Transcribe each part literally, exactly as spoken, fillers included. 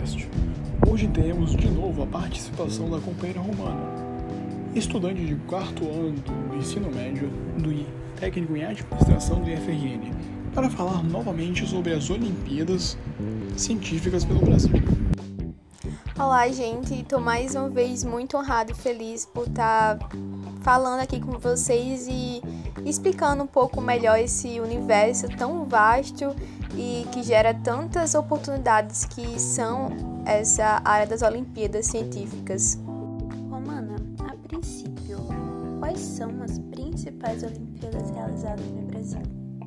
podcast. Hoje teremos de novo a participação da companheira Romana, estudante de quarto ano do ensino médio do técnico em administração do I F R N, para falar novamente sobre as Olimpíadas Científicas pelo Brasil. Olá, gente, estou mais uma vez muito honrada e feliz por estar falando aqui com vocês e explicando um pouco melhor esse universo tão vasto e que gera tantas oportunidades que são essa área das Olimpíadas Científicas. Romana, a princípio, quais são as principais Olimpíadas realizadas no Brasil?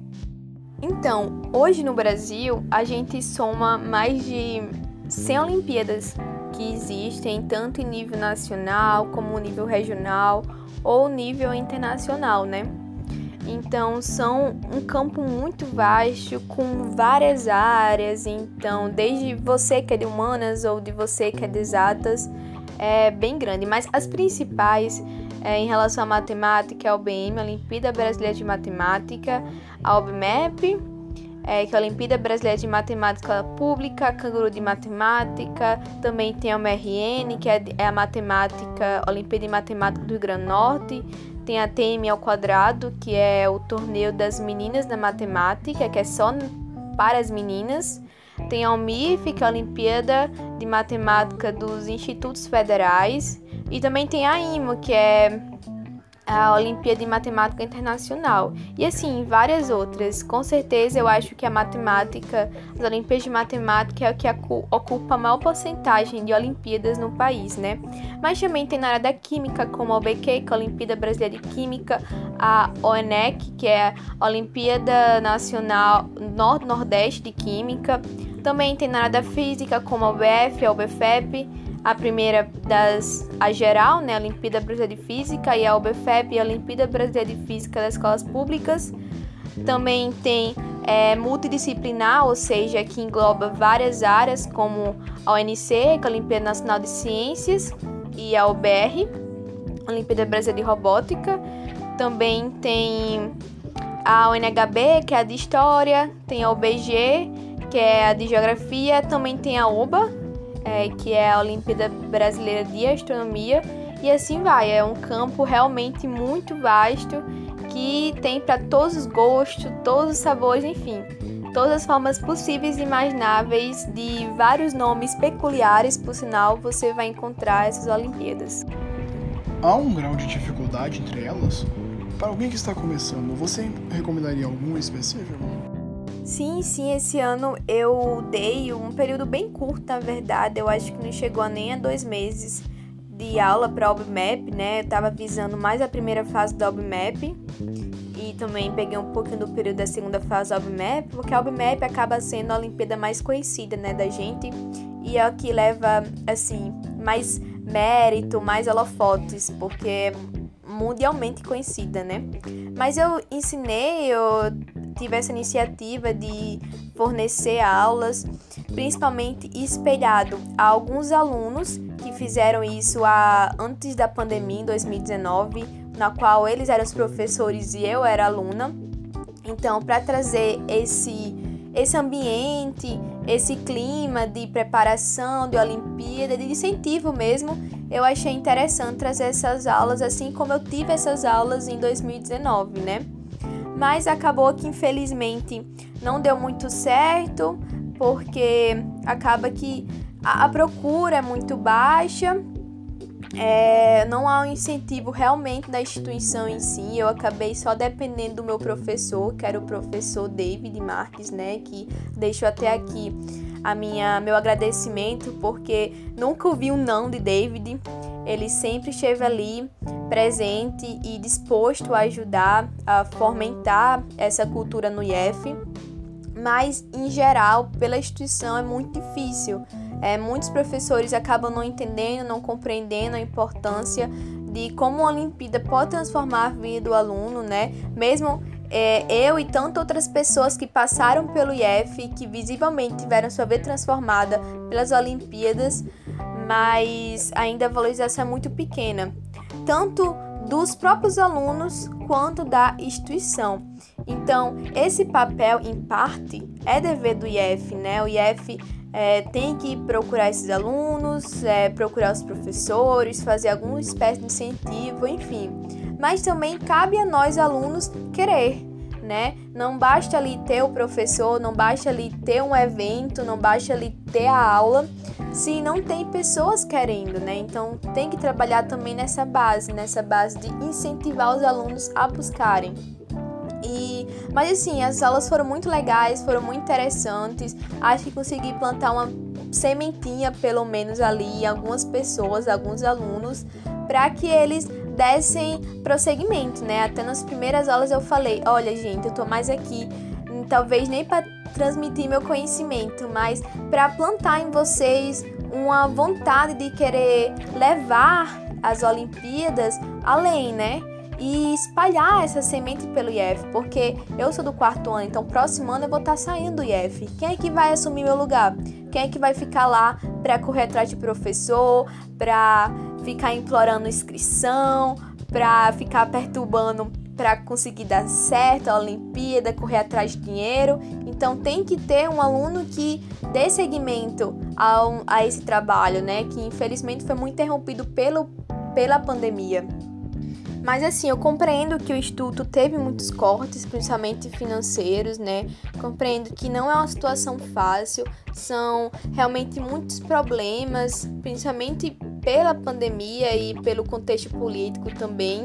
Então, hoje no Brasil, a gente soma mais de cem Olimpíadas que existem tanto em nível nacional como nível regional ou nível internacional, né? Então, são um campo muito vasto, com várias áreas. Então, desde você que é de humanas ou de você que é de exatas, é bem grande. Mas as principais, é, em relação à matemática, é a O B M, a Olimpíada Brasileira de Matemática, a O B M E P, é, que é a Olimpíada Brasileira de Matemática Pública, a Canguru de Matemática, também tem a O M R N, que é a Matemática, Olimpíada de Matemática do Rio Grande do Norte, tem a T M ao quadrado, que é o torneio das meninas da matemática, que é só para as meninas. Tem a O M I F, que é a Olimpíada de Matemática dos Institutos Federais. E também tem a I M O, que é a Olimpíada de Matemática Internacional. E assim, várias outras. Com certeza, eu acho que a matemática, as Olimpíadas de Matemática é o que ocupa a maior porcentagem de Olimpíadas no país, né? Mas também tem na área da Química, como a O B Q, que é a Olimpíada Brasileira de Química, a O N E C, que é a Olimpíada Nacional Nord-Nordeste de Química. Também tem na área da Física, como a O B F, a O B F E P, a primeira das, a geral, né, a Olimpíada Brasileira de Física, e a O B F E P, a Olimpíada Brasileira de Física das Escolas Públicas. Também tem é, multidisciplinar, ou seja, que engloba várias áreas, como a O N C, que é a Olimpíada Nacional de Ciências, e a O B R, a Olimpíada Brasileira de Robótica. Também tem a O N H B, que é a de História, tem a O B G, que é a de Geografia, também tem a O B A, É, que é a Olimpíada Brasileira de Astronomia, e assim vai. É um campo realmente muito vasto que tem para todos os gostos, todos os sabores, enfim, todas as formas possíveis e imagináveis, de vários nomes peculiares, por sinal, você vai encontrar essas Olimpíadas. Há um grau de dificuldade entre elas? Para alguém que está começando, você recomendaria algum específico? Sim, sim, esse ano eu dei um período bem curto, na verdade, eu acho que não chegou nem a dois meses de aula para a O B M E P, né? Eu estava visando mais a primeira fase da O B M E P e também peguei um pouquinho do período da segunda fase da O B M E P, porque a O B M E P acaba sendo a Olimpíada mais conhecida, né, da gente, e é a que leva, assim, mais mérito, mais holofotes, porque é mundialmente conhecida, né? Mas eu ensinei, eu tive essa iniciativa de fornecer aulas, principalmente espelhado a alguns alunos que fizeram isso a, antes da pandemia, em dois mil e dezenove, na qual eles eram os professores e eu era aluna. Então, para trazer esse, esse ambiente, esse clima de preparação, de Olimpíada, de incentivo mesmo, eu achei interessante trazer essas aulas, assim como eu tive essas aulas em dois mil e dezenove, né? Mas acabou que, infelizmente, não deu muito certo, porque acaba que a, a procura é muito baixa, é, não há um incentivo realmente da instituição em si. Eu acabei só dependendo do meu professor, que era o professor David Marques, né, que deixo até aqui a minha, meu agradecimento, porque nunca ouvi um não de David. Ele sempre esteve ali, presente e disposto a ajudar a fomentar essa cultura no I F, mas, em geral, pela instituição é muito difícil. É, muitos professores acabam não entendendo, não compreendendo a importância de como a Olimpíada pode transformar a vida do aluno, né? Mesmo é, eu e tantas outras pessoas que passaram pelo I F, que visivelmente tiveram sua vida transformada pelas Olimpíadas, mas ainda a valorização é muito pequena, tanto dos próprios alunos quanto da instituição. Então, esse papel, em parte, é dever do I F, né? O I F é, tem que procurar esses alunos, é, procurar os professores, fazer alguma espécie de incentivo, enfim. Mas também cabe a nós, alunos, querer, né? Não basta ali ter o professor, não basta ali ter um evento, não basta ali ter a aula, se não tem pessoas querendo, né? Então, tem que trabalhar também nessa base, nessa base de incentivar os alunos a buscarem. E, mas assim, as aulas foram muito legais, foram muito interessantes. Acho que consegui plantar uma sementinha, pelo menos ali, em algumas pessoas, alguns alunos, para que eles dessem prosseguimento, né? Até nas primeiras aulas eu falei, olha gente, eu tô mais aqui, talvez nem para transmitir meu conhecimento, mas para plantar em vocês uma vontade de querer levar as Olimpíadas além, né? E espalhar essa semente pelo I F, porque eu sou do quarto ano, então próximo ano eu vou estar saindo do I F. Quem é que vai assumir meu lugar? Quem é que vai ficar lá para correr atrás de professor, para ficar implorando inscrição, para ficar perturbando para conseguir dar certo a Olimpíada, correr atrás de dinheiro? Então tem que ter um aluno que dê seguimento ao, a esse trabalho, né? Que infelizmente foi muito interrompido pelo, pela pandemia. Mas assim, eu compreendo que o Instituto teve muitos cortes, principalmente financeiros, né? Compreendo que não é uma situação fácil, são realmente muitos problemas, principalmente pela pandemia e pelo contexto político também.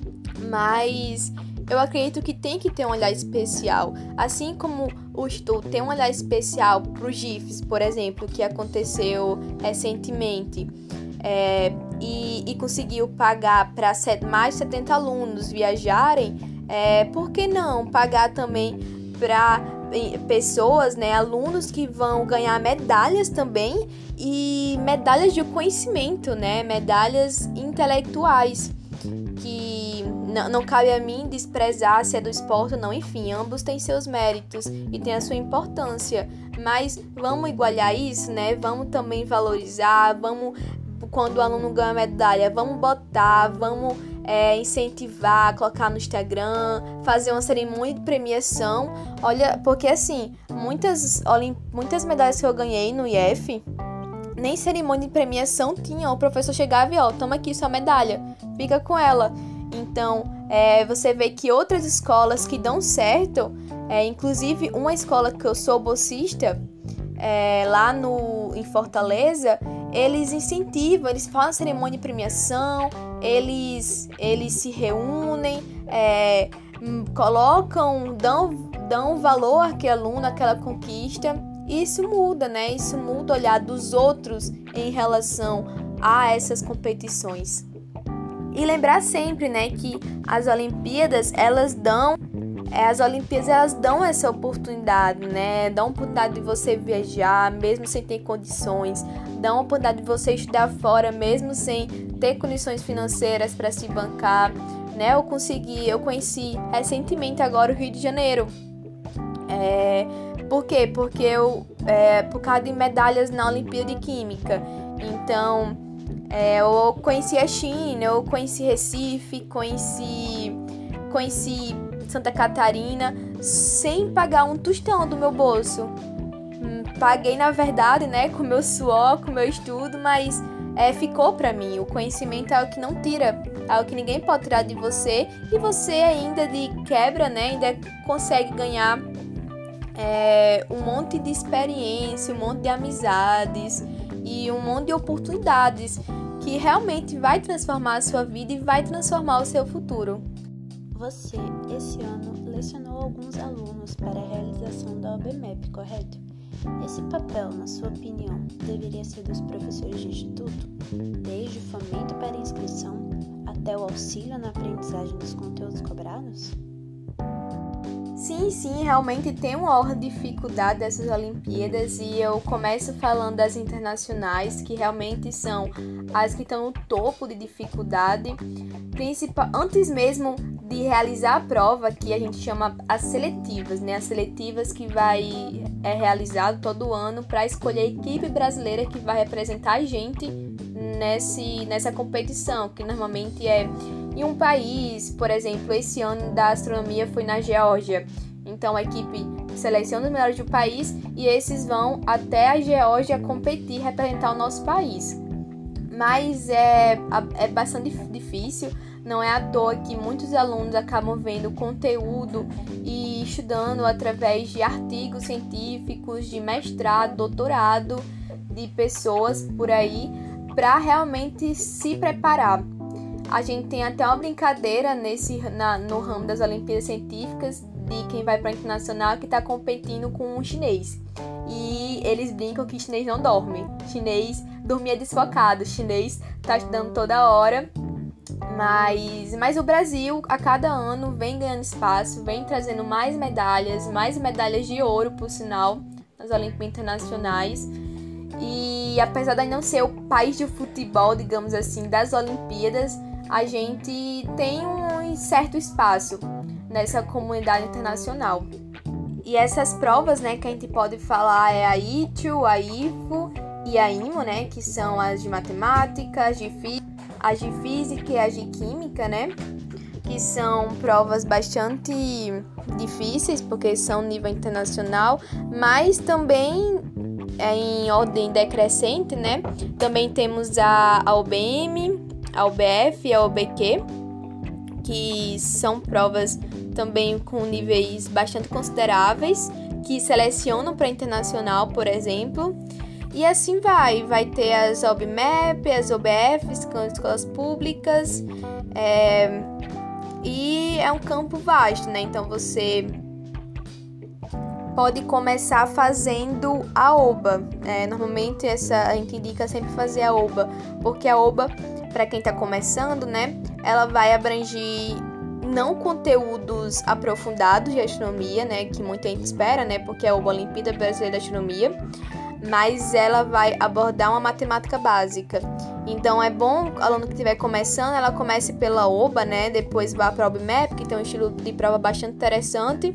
Mas eu acredito que tem que ter um olhar especial. Assim como o Instituto tem um olhar especial para os G I Fs, por exemplo, que aconteceu recentemente. É, e, e conseguiu pagar para mais de setenta alunos viajarem, é, por que não pagar também para pessoas, né, alunos que vão ganhar medalhas também e medalhas de conhecimento, né, medalhas intelectuais, que não, não cabe a mim desprezar se é do esporte ou não, enfim, ambos têm seus méritos e têm a sua importância, mas vamos igualar isso, né, vamos também valorizar, vamos... Quando o aluno ganha medalha, vamos botar, vamos é, incentivar, colocar no Instagram, fazer uma cerimônia de premiação. Olha, porque assim, muitas, olim... muitas medalhas que eu ganhei no I F, nem cerimônia de premiação tinha. O professor chegava e, ó, toma aqui sua medalha, fica com ela. Então, é, você vê que outras escolas que dão certo, é, inclusive uma escola que eu sou bolsista, é, lá no, em Fortaleza, eles incentivam, eles fazem cerimônia de premiação, eles, eles se reúnem, é, colocam, dão, dão valor àquele aluno, àquela conquista. E isso muda, né? Isso muda o olhar dos outros em relação a essas competições. E lembrar sempre, né, que as Olimpíadas, elas dão As Olimpíadas, elas dão essa oportunidade, né? Dão a oportunidade de você viajar, mesmo sem ter condições. Dão a oportunidade de você estudar fora, mesmo sem ter condições financeiras para se bancar, né? Eu consegui, eu conheci recentemente agora o Rio de Janeiro. É, por quê? Porque eu, é, por causa de medalhas na Olimpíada de Química. Então, é, eu conheci a China, eu conheci Recife, conheci... conheci Santa Catarina, sem pagar um tostão do meu bolso. Paguei, na verdade, né, com meu suor, com meu estudo, mas é, ficou pra mim. O conhecimento é algo que não tira, é algo que ninguém pode tirar de você, e você ainda de quebra, né, ainda consegue ganhar é, um monte de experiência, um monte de amizades e um monte de oportunidades que realmente vai transformar a sua vida e vai transformar o seu futuro. Você, esse ano, lecionou alguns alunos para a realização da O B M E P, correto? Esse papel, na sua opinião, deveria ser dos professores de instituto, desde o fomento para a inscrição até o auxílio na aprendizagem dos conteúdos cobrados? Sim, sim, realmente tem uma ordem de dificuldade dessas Olimpíadas, e eu começo falando das internacionais, que realmente são as que estão no topo de dificuldade, principal, antes mesmo de realizar a prova, que a gente chama as seletivas, né? As seletivas que vai, é realizado todo ano para escolher a equipe brasileira que vai representar a gente nesse, nessa competição, que normalmente é em um país. Por exemplo, esse ano da astronomia foi na Geórgia. Então a equipe seleciona os melhores do país e esses vão até a Geórgia competir e representar o nosso país. Mas é, é bastante difícil, não é à toa que muitos alunos acabam vendo conteúdo e estudando através de artigos científicos, de mestrado, doutorado, de pessoas por aí, para realmente se preparar. A gente tem até uma brincadeira nesse, na, no ramo das Olimpíadas Científicas de quem vai para a internacional que está competindo com um chinês. E eles brincam que chinês não dorme. Chinês dormia desfocado, chinês está estudando toda hora. Mas, mas o Brasil, a cada ano, vem ganhando espaço, vem trazendo mais medalhas, mais medalhas de ouro, por sinal, nas Olimpíadas Internacionais. E apesar de não ser o país de futebol, digamos assim, das Olimpíadas, a gente tem um certo espaço nessa comunidade internacional. E essas provas, né, que a gente pode falar é a I T U, a I F O e a I M O, né, que são as de matemática, as de, fí- as de física e as de química, né, que são provas bastante difíceis, porque são nível internacional, mas também é em ordem decrescente, né, também temos a, a O B M, a O B F e a O B Q, que são provas também com níveis bastante consideráveis, que selecionam para internacional, por exemplo. E assim vai, vai ter as O B M E P, as O B Fs, que são escolas públicas, é, e é um campo vasto, né? Então você pode começar fazendo a O B A. É, normalmente essa, a gente indica sempre fazer a O B A, porque a O B A, para quem está começando, né, ela vai abranger não conteúdos aprofundados de astronomia, né, que muita gente espera, né, porque é a O B A Olimpíada Brasileira de Astronomia, mas ela vai abordar uma matemática básica. Então é bom o aluno que estiver começando, ela comece pela O B A, né, depois vá para a O B M E P, que tem um estilo de prova bastante interessante,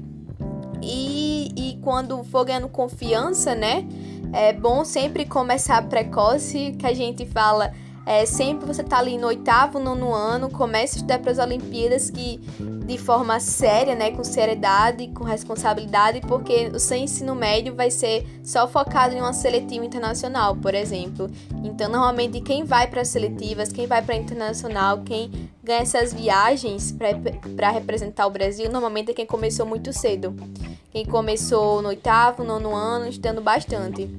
e, e quando for ganhando confiança, né, é bom sempre começar precoce, que a gente fala. É, sempre você tá ali no oitavo, nono ano, comece a estudar para as Olimpíadas que, de forma séria, né, com seriedade, com responsabilidade, porque o seu ensino médio vai ser só focado em uma seletiva internacional, por exemplo. Então, normalmente, quem vai para as seletivas, quem vai para a internacional, quem ganha essas viagens para representar o Brasil, normalmente é quem começou muito cedo. Quem começou no oitavo, nono ano, estudando bastante.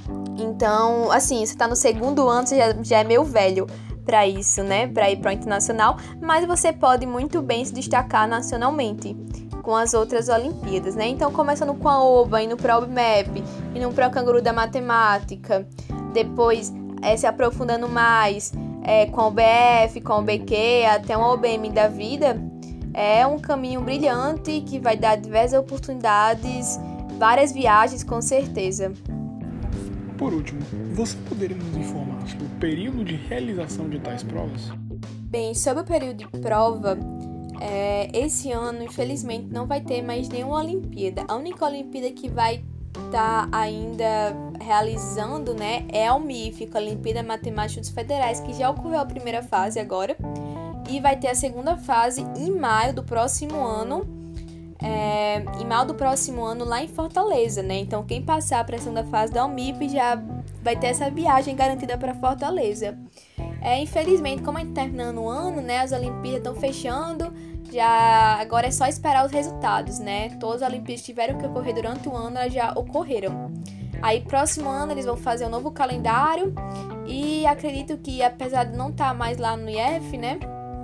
Então, assim, você tá no segundo ano, você já, já é meio velho para isso, né? Para ir para o internacional, mas você pode muito bem se destacar nacionalmente com as outras Olimpíadas, né? Então, começando com a O B A, indo para a O B M E P, indo para o Canguru da Matemática, depois é, se aprofundando mais é, com a O B F, com a O B Q, até uma O B M da vida, é um caminho brilhante que vai dar diversas oportunidades, várias viagens, com certeza. Por último, você poderia nos informar sobre o período de realização de tais provas? Bem, sobre o período de prova, é, esse ano, infelizmente, não vai ter mais nenhuma Olimpíada. A única Olimpíada que vai estar tá ainda realizando, né, é a O M I F, a Olimpíada Matemática dos Federais, que já ocorreu a primeira fase agora, e vai ter a segunda fase em maio do próximo ano, É, em maio do próximo ano lá em Fortaleza, né? Então quem passar para a segunda fase da O M I P já vai ter essa viagem garantida para Fortaleza. É, infelizmente, como a gente tá terminando o ano, né? As Olimpíadas estão fechando, já agora é só esperar os resultados, né? Todas as Olimpíadas que tiveram que ocorrer durante o ano, elas já ocorreram. Aí próximo ano eles vão fazer um novo calendário e acredito que, apesar de não estar mais lá no I F, né?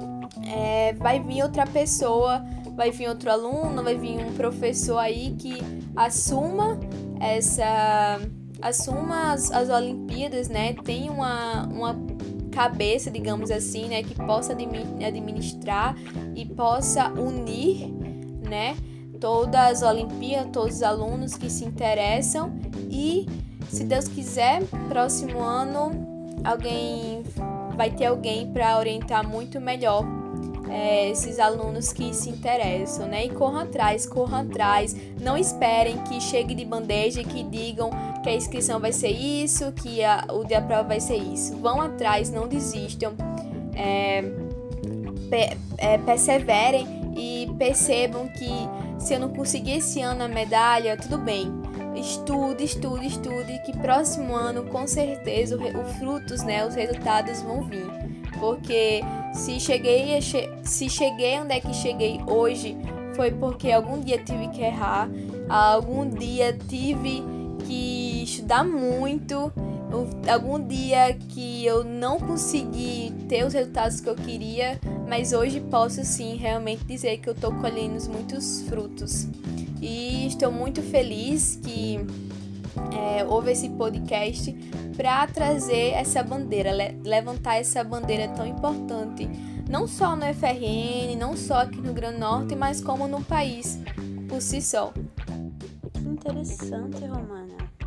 É, vai vir outra pessoa, vai vir outro aluno, vai vir um professor aí que assuma essa, assuma as, as Olimpíadas, né? Tem uma, uma cabeça, digamos assim, né? Que possa administrar e possa unir, né? Todas as Olimpíadas, todos os alunos que se interessam e, se Deus quiser, próximo ano alguém vai ter alguém para orientar muito melhor É, esses alunos que se interessam, né? E corram atrás, corram atrás. Não esperem que chegue de bandeja e que digam que a inscrição vai ser isso, que a, o dia da prova vai ser isso. Vão atrás, não desistam. É, pe, é, perseverem e percebam que se eu não conseguir esse ano a medalha, tudo bem. Estude, estude, estude, que próximo ano, com certeza, os frutos, né, os resultados vão vir. Porque se cheguei, se cheguei onde é que cheguei hoje, foi porque algum dia tive que errar, algum dia tive que estudar muito, algum dia que eu não consegui ter os resultados que eu queria, mas hoje posso sim realmente dizer que eu estou colhendo muitos frutos. E estou muito feliz que é, houve esse podcast para trazer essa bandeira, le- levantar essa bandeira tão importante, não só no F R N, não só aqui no Rio Grande do Norte, mas como no país por si só. Que interessante, Romana.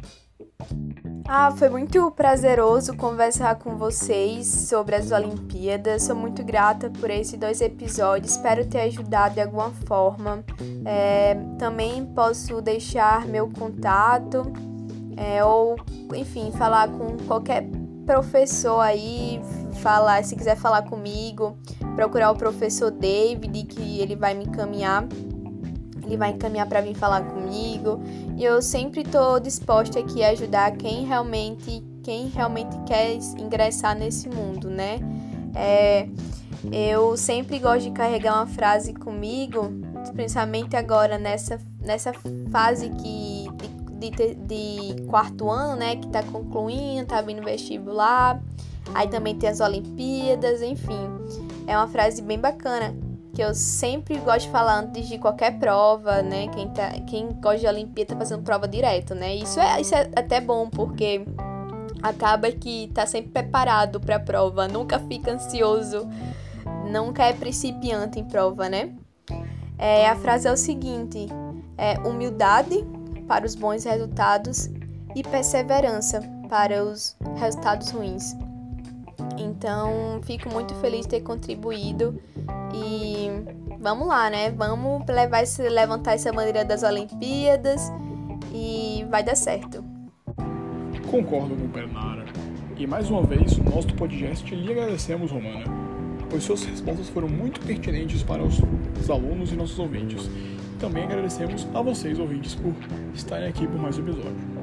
Ah, foi muito prazeroso conversar com vocês sobre as Olimpíadas. Sou muito grata por esses dois episódios. Espero ter ajudado de alguma forma. É, também posso deixar meu contato é, ou, enfim, falar com qualquer professor aí. Falar, se quiser falar comigo, procurar o professor David, que ele vai me encaminhar. Ele vai encaminhar para vir falar comigo. E eu sempre estou disposta aqui a ajudar quem realmente, quem realmente quer ingressar nesse mundo, né? É, eu sempre gosto de carregar uma frase comigo, principalmente agora nessa, nessa fase que, de, de, de quarto ano, né? Que está concluindo, está vindo vestibular. Aí também tem as Olimpíadas, enfim. É uma frase bem bacana, que eu sempre gosto de falar antes de qualquer prova, né? Quem, tá, quem gosta de Olimpíada tá fazendo prova direto, né? Isso é, isso é até bom, porque acaba que tá sempre preparado pra prova, nunca fica ansioso, nunca é principiante em prova, né? É, a frase é o seguinte, é humildade para os bons resultados e perseverança para os resultados ruins. Então, fico muito feliz de ter contribuído e vamos lá, né? Vamos levar esse, levantar essa bandeira das Olimpíadas e vai dar certo. Concordo com o Bernara. E mais uma vez, no nosso podcast lhe agradecemos, Romana, pois suas respostas foram muito pertinentes para os, os alunos e nossos ouvintes. Também agradecemos a vocês, ouvintes, por estarem aqui por mais um episódio.